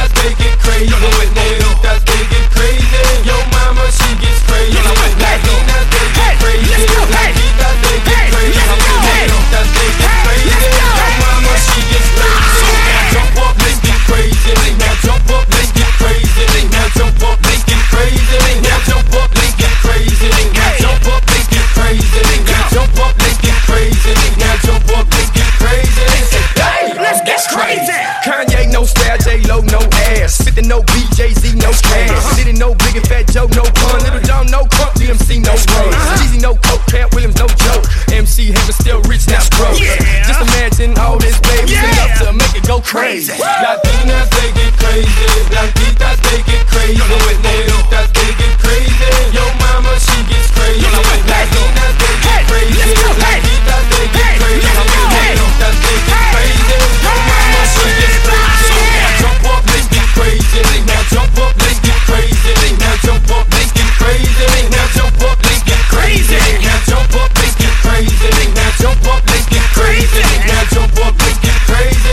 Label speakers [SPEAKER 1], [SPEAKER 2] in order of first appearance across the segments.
[SPEAKER 1] Latinas, they get crazy. Latinas, they get crazy. Yo mama, she gets crazy. Latinas, they get crazy. Latinas, they get crazy. Latinas, they get crazy. Yo mama, she gets crazy. Now jump up, let's get crazy. Now jump up, let's get crazy. Now jump up, let's get crazy. Now jump up, let's get crazy. Now jump up, let's get crazy. Now jump up, let's get crazy. Now jump up, let's get crazy. Hey, let's get crazy. Kanye no style, J-Lo no ass. 50 no BJZ no cash. Diddy no big and fat Joe no pun. Little John no crunk, DMC no run. Jeezy no coke, Cat Williams no joke. MC Hammer still rich now broke. Just imagine all this baby enough to make it go crazy. Latinas they get crazy. Latinas they get crazy. Latinas they get crazy. Yo mama she gets crazy. Latinas they get crazy. Latinas they get crazy. Latinas they get crazy. Yo mama she gets crazy. Now jump up, let's get crazy. Now jump up, let's get crazy. Now jump up, let's get crazy. Now jump up, let's get crazy. Now jump up, let's get crazy. Now jump up, let's get crazy. Now jump up, let's get crazy.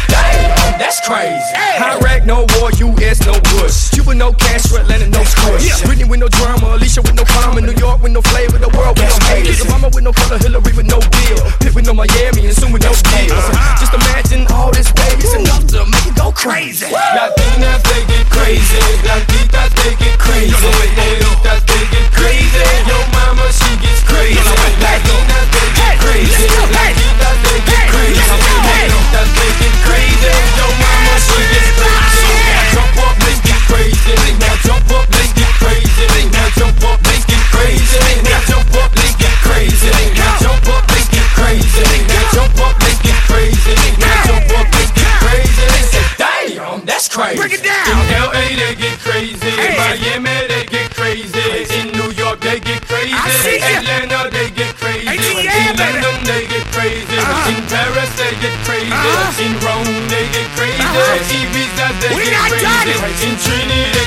[SPEAKER 1] Damn, that's crazy. Iraq no war, US no Bush. Cuba no Castro, Atlanta no squish. Britney with no drama, Alicia with no karma, New York with no flavor, the world with no haters. Obama with no color, Hillary with no deal. Pitt with no Miami, and soon with no deals. Just imagine all this baby's enough to make it go crazy. Latinas they get crazy. Latinas they get crazy. Latinas they get crazy. Yo mama she gets crazy. Latinas they get crazy. Latinas they get crazy. Latinas they get crazy. Yo mama she gets crazy. Now jump up, let's get crazy. Now jump up, let's get crazy. Now jump up, let's get crazy. Now jump up, let's get crazy. Now jump up, let's get crazy. Now jump up, let's get crazy. Now jump up, let's get crazy. Damn, that's crazy.
[SPEAKER 2] Break it down.
[SPEAKER 1] In LA they get crazy. Miami they get crazy. In New York they get crazy. Atlanta they get crazy. In London they get crazy. In Paris they get crazy. In Rome they get crazy. Ibiza they get crazy. In Trinidad